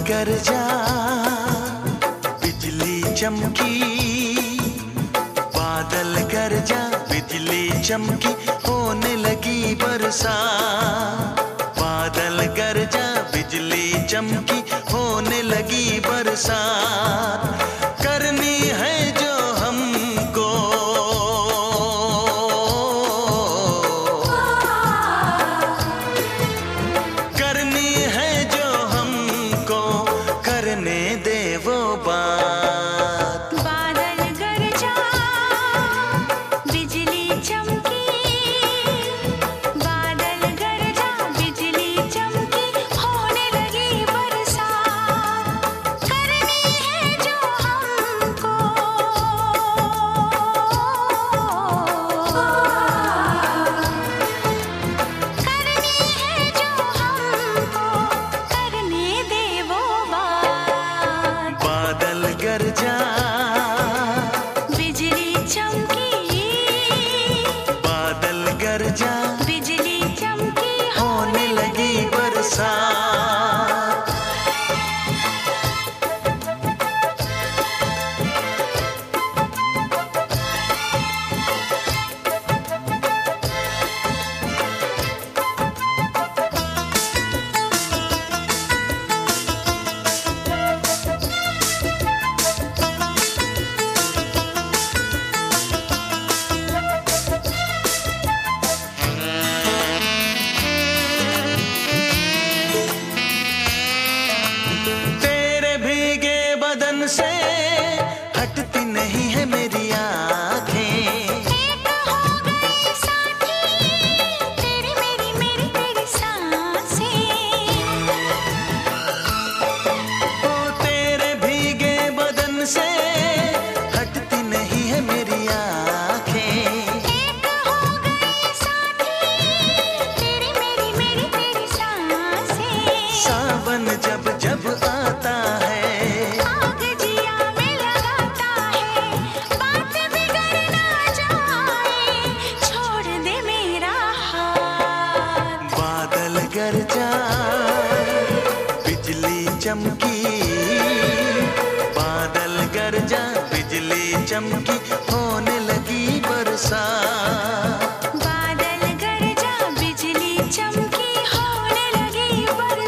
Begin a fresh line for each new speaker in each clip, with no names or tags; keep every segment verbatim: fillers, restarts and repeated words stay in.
गरजा, बिजली चमकी, बादल गरजा, बिजली चमकी, होने लगी बरसात। बादल गरजा, बिजली चमकी, होने लगी बरसात। करनी है जो हमको, करनी है जो हमको, करने दे वो बात।
बादल गरजा, बिजली चमकी, बादल गरजा, बिजली चमकी, होने लगी बरसात। करनी है जो हमको, करनी है जो हमको, करने दे वो बात।
बादल गरजा,
बिजली चमकी,
बादल गरजा,
बिजली चमकी,
होने लगी बरसात। तेरे भीगे बदन से हटती नहीं है मेरी आँखें।
एक हो गई साथी, तेरी मेरी मेरी तेरी सांसें।
ओ तेरे भीगे बदन से हटती नहीं है मेरी आँखें।
एक हो गई साथी, तेरी मेरी मेरी तेरी सांसें।
सावन जब जब आता है,
आग जिया में लगाता है, बात बिगड़ ना जाए, छोड़ दे मेरा हाथ।
बादल गरजा, बिजली चमकी, बादल गरजा, बिजली चमकी, होने लगी बरसात।
बादल गरजा, बिजली चमकी, होने लगी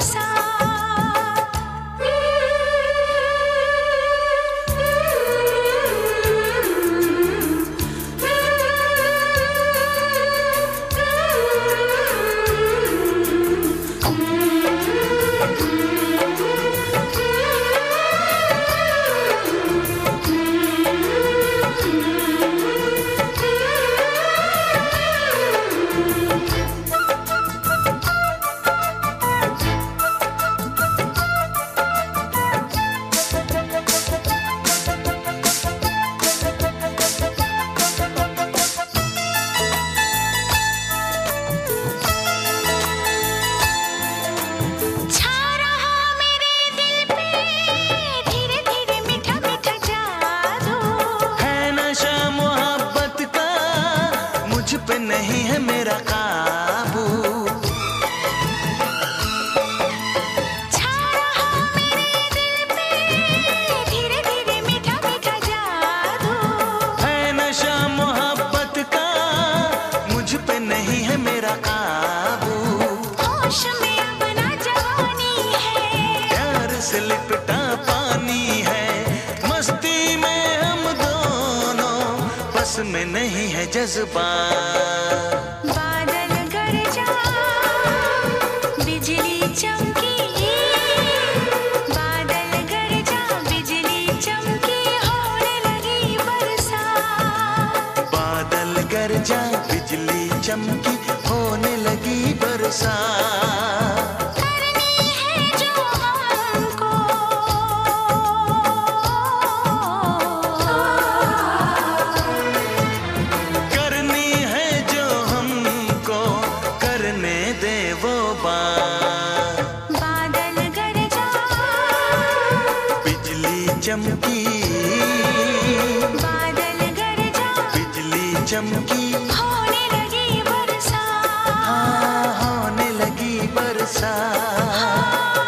छा रहा मेरे दिल पे, धीरे धीरे मीठा मीठा जादू।
है नशा मोहब्बत का, मुझ पे नहीं है मेरा काबू।
छा रहा मेरे दिल पे, धीरे धीरे मीठा मीठा जादू।
है नशा मोहब्बत का, मुझ पे नहीं है मेरा काबू।
होश में अपना जवानी है,
प्यार से लिपटा पानी है, मस्ती में हम दोनों, बस में नहीं है जज्बात।
बादल गरजा, बिजली चमकी, बादल गरजा, बिजली चमकी, होने लगी बरसात।
बादल गरजा, बिजली चमकी, होने लगी बरसात।
करनी है जो हमको,
करनी है जो हमको, करने दे वो बात।
बादल गरजा,
बिजली चमकी,
बादल गरजा,
बिजली चमकी,
होने लगी बरसात।
हाँ होने लगी बरसात।